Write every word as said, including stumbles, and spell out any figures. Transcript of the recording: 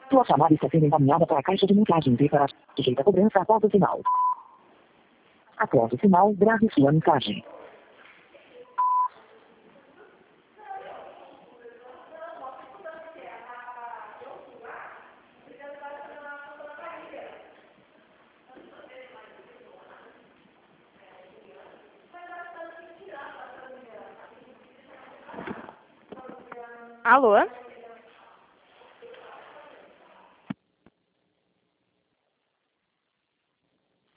Sua chamada está sendo encaminhada para a caixa de mensagens e para sujeita a cobrança após o sinal. Após o sinal, grave sua mensagem. Alô?